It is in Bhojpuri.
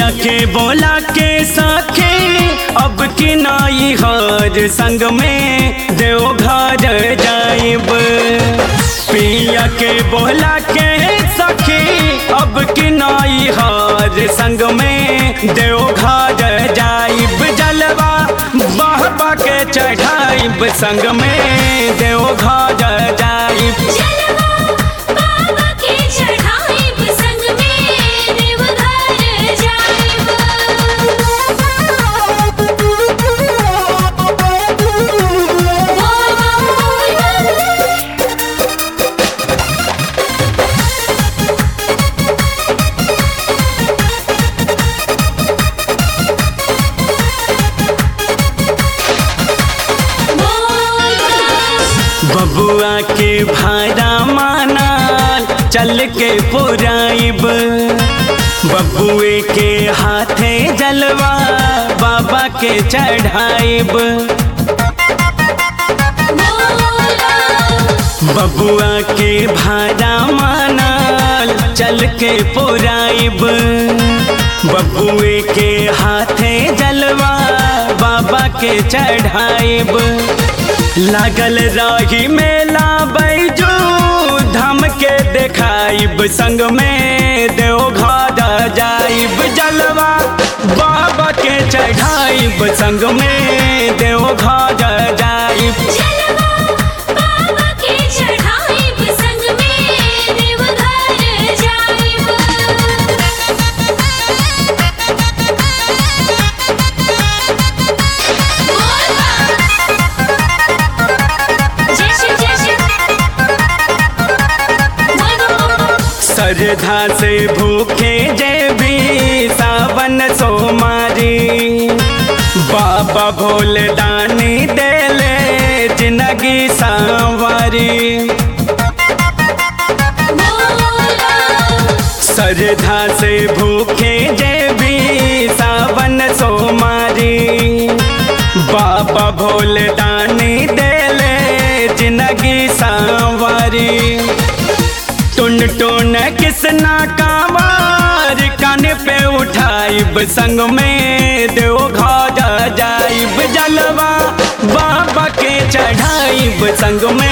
पिया के बोला के सखे अब की नाई हर संग में देवघर जाइब। पिया के बोला के सखी अब की नाई हर संग में देवघर जाइब। जलवा बाबा के चढ़ाइब संग में देवघर जाइब। बबुआ के भाड़ा मानाल चल के पुराइब। बबुए के हाथे जलवा बाबा के चढ़ाइब। बबुआ के भाड़ा मानाल चल के पुराइब। बबुए के हाथे जलवा बाबा के चढ़ाइब। लागल रही मेला बैजू धाम के देखाइब संग में देवघर जाइब। जलवा बाबा के चढ़ाइब संग में देवघर जाइब। श्रद्धा से भूखे जेबी सावन सोमारी। बाबा भोले दानी देले जिंदगी सांवारी। श्रद्धा से भूखे जेबी सावन सोमारी। बाबा भोले दानी देले जिंदगी सांवारी। टुन टुन किसना कांवर कान पे उठाइब संग में देवघर जाइब। जलवा बाबा के चढ़ाइब संग में